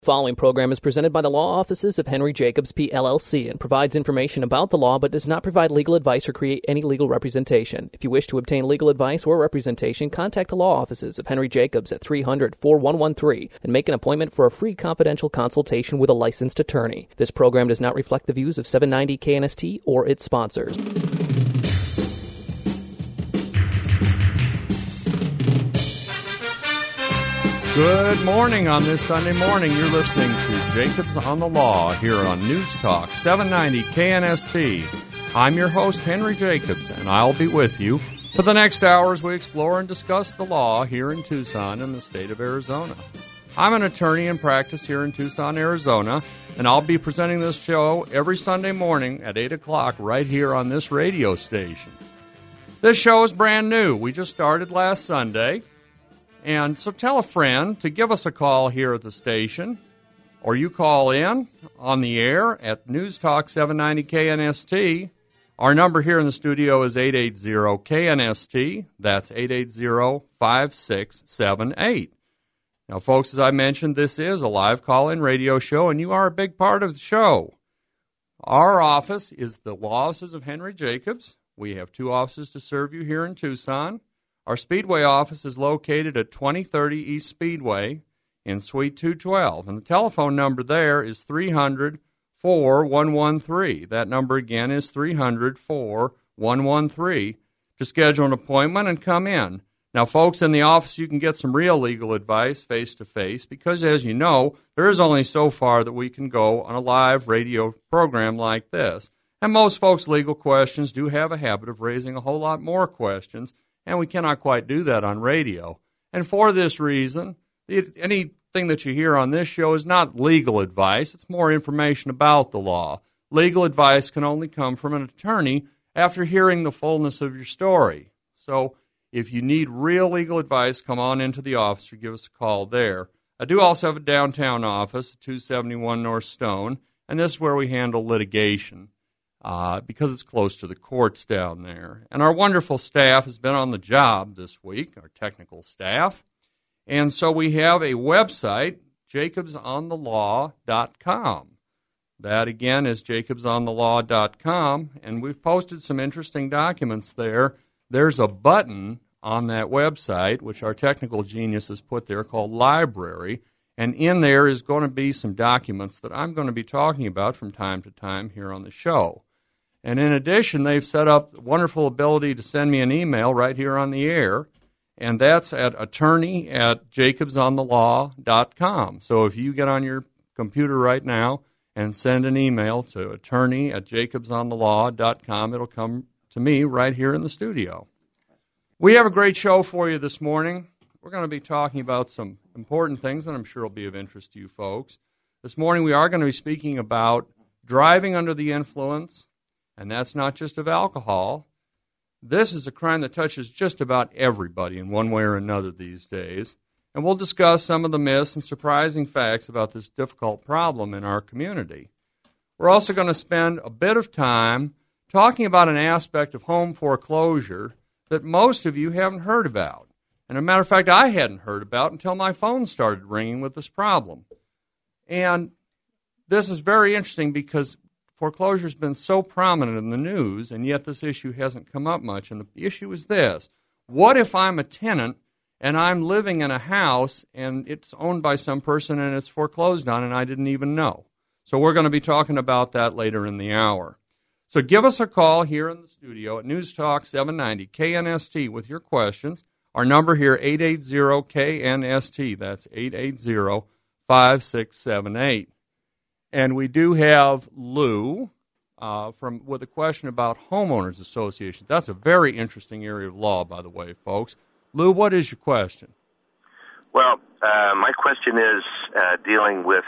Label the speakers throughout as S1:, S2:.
S1: The following program is presented by the law offices of Henry Jacobs, P.LLC, and provides information about the law but does not provide legal advice or create any legal representation. If you wish to obtain legal advice or representation, contact the law offices of Henry Jacobs at 300-4113 and make an appointment for a free confidential consultation with a licensed attorney. This program does not reflect the views of 790 KNST or its sponsors.
S2: Good morning on this Sunday morning. You're listening to Jacobs on the Law here on News Talk 790 KNST. I'm your host, Henry Jacobs, and I'll be with you for the next hour as we explore and discuss the law here in Tucson in the state of Arizona. I'm an attorney in practice here in Tucson, Arizona, and I'll be presenting this show every Sunday morning at 8 o'clock right here on this radio station. This show is brand new. We just started last Sunday. And so tell a friend to give us a call here at the station, or you call in on the air at News Talk 790 KNST. Our number here in the studio is 880-KNST. That's 880-5678. Now, folks, as I mentioned, this is a live call-in radio show, and you are a big part of the show. Our office is the law offices of Henry Jacobs. We have two offices to serve you here in Tucson. Our Speedway office is located at 2030 East Speedway in Suite 212, and the telephone number there is 300-4113. That number again is 300-4113 to schedule an appointment and come in. Now, folks, in the office, you can get some real legal advice face-to-face because, as you know, there is only so far that we can go on a live radio program like this. And most folks' legal questions do have a habit of raising a whole lot more questions, and we cannot quite do that on radio. And for this reason, anything that you hear on this show is not legal advice. It's more information about the law. Legal advice can only come from an attorney after hearing the fullness of your story. So if you need real legal advice, come on into the office or give us a call there. I do also have a downtown office, 271 North Stone, and this is where we handle litigation. Because it's close to the courts down there. And our wonderful staff has been on the job this week, our technical staff. And so we have a website, jacobsonthelaw.com. That, again, is jacobsonthelaw.com. And we've posted some interesting documents there. There's a button on that website, which our technical genius has put there, called Library. And in there is going to be some documents that I'm going to be talking about from time to time here on the show. And in addition, they've set up the wonderful ability to send me an email right here on the air, and that's at attorney@jacobsonthelaw.com. So if you get on your computer right now and send an email to attorney@jacobsonthelaw.com, it'll come to me right here in the studio. We have a great show for you this morning. We're going to be talking about some important things that I'm sure will be of interest to you folks. This morning we are going to be speaking about driving under the influence, and that's not just of alcohol. This is a crime that touches just about everybody in one way or another these days. And we'll discuss some of the myths and surprising facts about this difficult problem in our community. We're also going to spend a bit of time talking about an aspect of home foreclosure that most of you haven't heard about. And as a matter of fact, I hadn't heard about until my phone started ringing with this problem. And this is very interesting because foreclosure has been so prominent in the news, and yet this issue hasn't come up much. And the issue is this. What if I'm a tenant and I'm living in a house and it's owned by some person and it's foreclosed on and I didn't even know? So we're going to be talking about that later in the hour. So give us a call here in the studio at News Talk 790 KNST with your questions. Our number here, 880-KNST. That's 880-5678. And we do have Lou with a question about homeowners associations. That's a very interesting area of law, by the way, folks. Lou, what is your question?
S3: Well, my question is dealing with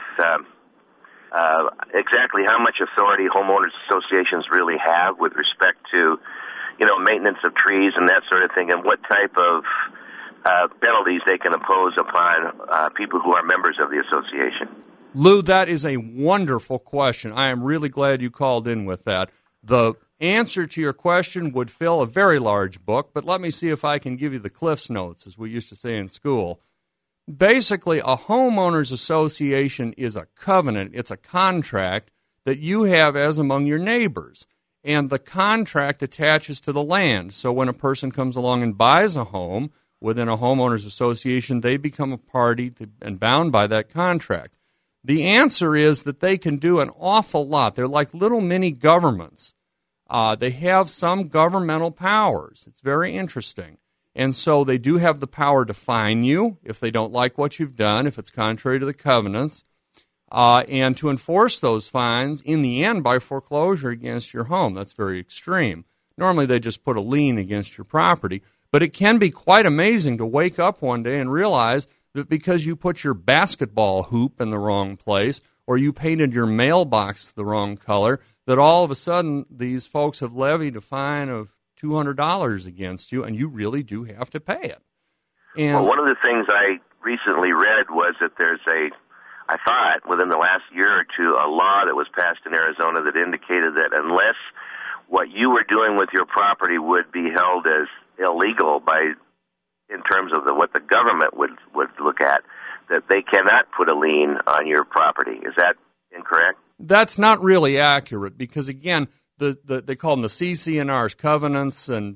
S3: exactly how much authority homeowners associations really have with respect to, maintenance of trees and that sort of thing, and what type of penalties they can impose upon people who are members of the association.
S2: Lou, that is a wonderful question. I am really glad you called in with that. The answer to your question would fill a very large book, but let me see if I can give you the Cliff's Notes, as we used to say in school. Basically, a homeowners association is a covenant. It's a contract that you have as among your neighbors. And the contract attaches to the land. So when a person comes along and buys a home within a homeowners association, they become a party and bound by that contract. The answer is that they can do an awful lot. They're like little mini governments. They have some governmental powers. It's very interesting. And so they do have the power to fine you if they don't like what you've done, if it's contrary to the covenants, and to enforce those fines in the end by foreclosure against your home. That's very extreme. Normally they just put a lien against your property, but it can be quite amazing to wake up one day and realize that because you put your basketball hoop in the wrong place or you painted your mailbox the wrong color, that all of a sudden these folks have levied a fine of $200 against you, and you really do have to pay it. And
S3: well, one of the things I recently read was that there's I thought within the last year or two, a law that was passed in Arizona that indicated that unless what you were doing with your property would be held as illegal in terms of what the government would look at, that they cannot put a lien on your property. Is that incorrect?
S2: That's not really accurate because, again, they call them the CC&Rs, covenants and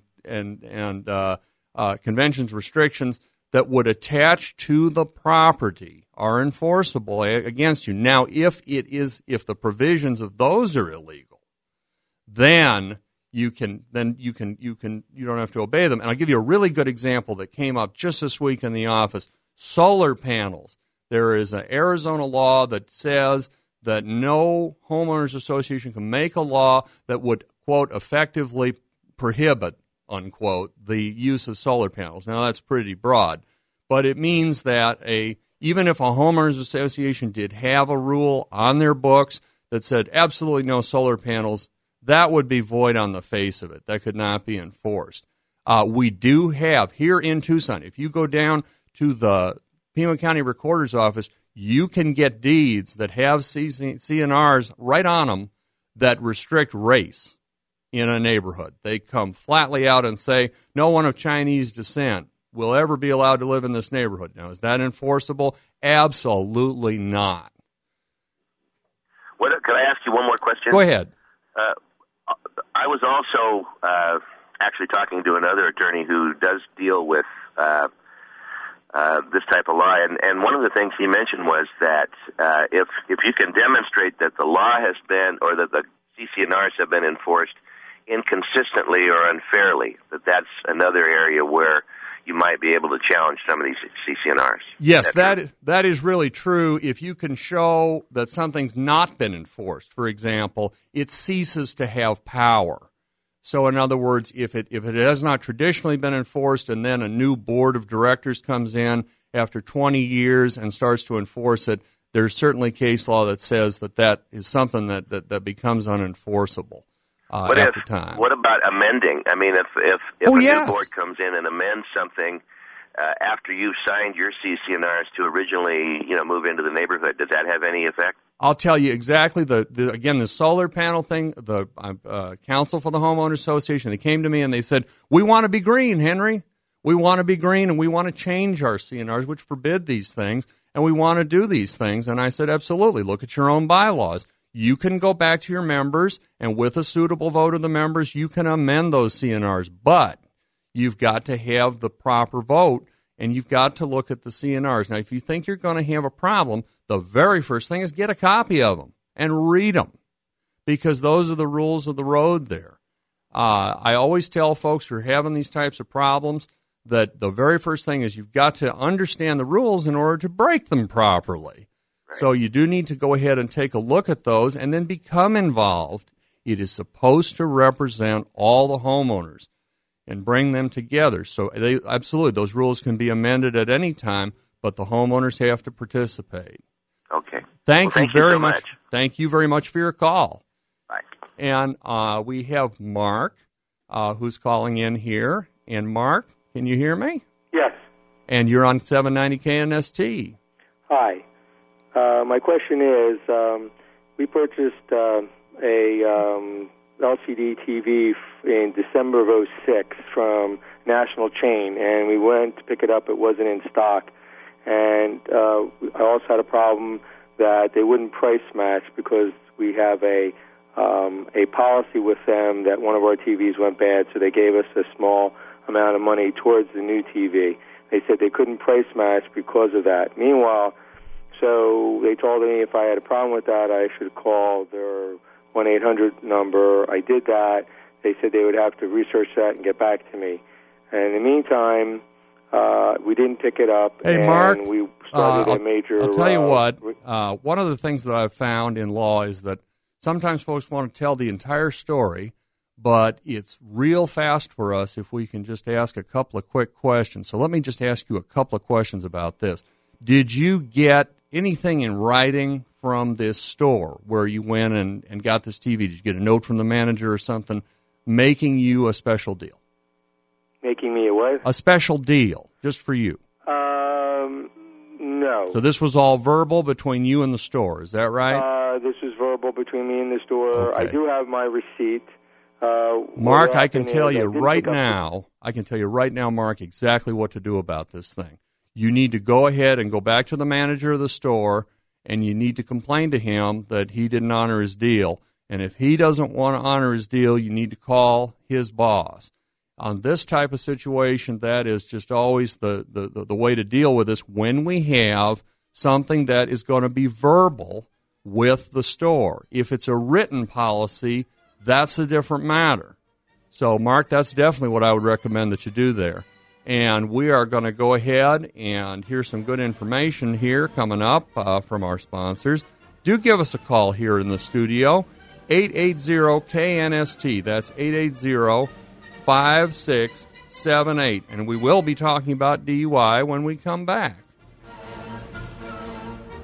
S2: conventions, restrictions that would attach to the property are enforceable against you. Now, if the provisions of those are illegal, then you don't have to obey them. And I'll give you a really good example that came up just this week in the office. Solar panels. There is an Arizona law that says that no homeowners association can make a law that would, quote, effectively prohibit, unquote, the use of solar panels. Now, that's pretty broad, but it means that even if a homeowners association did have a rule on their books that said absolutely no solar panels, that would be void on the face of it. That could not be enforced. We do have here in Tucson, if you go down to the Pima County Recorder's Office, you can get deeds that have CNRs right on them that restrict race in a neighborhood. They come flatly out and say, no one of Chinese descent will ever be allowed to live in this neighborhood. Now, is that enforceable? Absolutely not.
S3: Can I ask you one more question?
S2: Go ahead.
S3: I was also actually talking to another attorney who does deal with this type of law, and one of the things he mentioned was that if you can demonstrate that the law has been, or that the CC&Rs have been enforced inconsistently or unfairly, that's another area where you might be able to challenge some of these CC&Rs.
S2: Yes, that is really true. If you can show that something's not been enforced, for example, it ceases to have power. So, in other words, if it has not traditionally been enforced and then a new board of directors comes in after 20 years and starts to enforce it, there's certainly case law that says that is something that becomes unenforceable after time.
S3: What about amending? I mean, if a new board comes in and amends something after you've signed your CC&Rs to originally move into the neighborhood, does that have any effect?
S2: I'll tell you exactly. The solar panel thing, the Council for the Homeowners Association, they came to me and they said, we want to be green, Henry. We want to be green, and we want to change our CNRs, which forbid these things, and we want to do these things. And I said, absolutely, look at your own bylaws. You can go back to your members, and with a suitable vote of the members, you can amend those CNRs. But you've got to have the proper vote, and you've got to look at the CNRs. Now, if you think you're going to have a problem, the very first thing is get a copy of them and read them, because those are the rules of the road there. I always tell folks who are having these types of problems that the very first thing is you've got to understand the rules in order to break them properly. Right. So you do need to go ahead and take a look at those and then become involved. It is supposed to represent all the homeowners and bring them together. So absolutely, those rules can be amended at any time, but the homeowners have to participate.
S3: Okay.
S2: Thank you very much.
S3: much.
S2: Thank you very much for your call.
S3: Bye.
S2: And we have Mark who's calling in here. And Mark, can you hear me?
S4: Yes.
S2: And you're on 790 KNST.
S4: Hi. My question is, we purchased a LCD TV in December of 2006 from National Chain, and we went to pick it up. It wasn't in stock. And I also had a problem that they wouldn't price match because we have a policy with them that one of our TVs went bad, so they gave us a small amount of money towards the new TV. They said they couldn't price match because of that. Meanwhile, so they told me if I had a problem with that, I should call their 1-800 number. I did that. They said they would have to research that and get back to me. And in the meantime, we didn't pick it up.
S2: Hey,
S4: and
S2: Mark,
S4: we started a major...
S2: I'll tell you what, one of the things that I've found in law is that sometimes folks want to tell the entire story, but it's real fast for us if we can just ask a couple of quick questions. So let me just ask you a couple of questions about this. Did you get anything in writing from this store where you went and got this TV? Did you get a note from the manager or something making you a special deal?
S4: Making me a what?
S2: A special deal, just for you.
S4: No.
S2: So this was all verbal between you and the store, is that right?
S4: This was verbal between me and the store.
S2: Okay.
S4: I do have my receipt.
S2: Mark, I can tell you right now, Mark, exactly what to do about this thing. You need to go ahead and go back to the manager of the store, and you need to complain to him that he didn't honor his deal. And if he doesn't want to honor his deal, you need to call his boss. On this type of situation, that is just always the way to deal with this when we have something that is going to be verbal with the store. If it's a written policy, that's a different matter. So, Mark, that's definitely what I would recommend that you do there. And we are going to go ahead and hear some good information here coming up from our sponsors. Do give us a call here in the studio, 880-KNST. That's 880-5678. And we will be talking about DUI when we come back.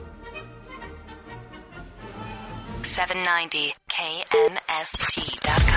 S5: .790KNST.com.